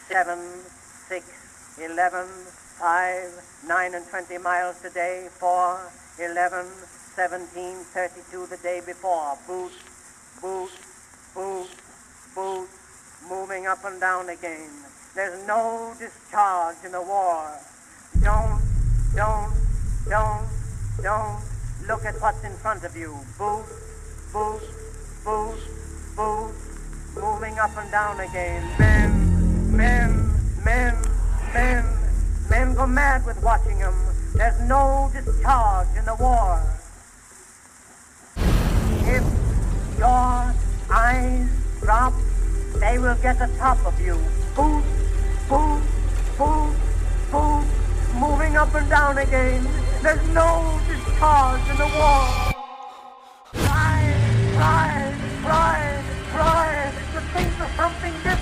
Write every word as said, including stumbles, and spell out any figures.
seven, six, eleven, five, nine and twenty miles today, four, eleven, seventeen, thirty-two the day before. Boot, boot, boot, boot, moving up and down again. There's no discharge in the war. Don't, don't, don't, don't look at what's in front of you. Boot, boot, boot, boot, moving up and down again. Men, men, men, men, men go mad with watching them. There's no discharge in the war. If your eyes drop, they will get the top of you. Boot, boot, boot, boot, moving up and down again. There's no discharge in the war. Try, try, try, try to think of something different.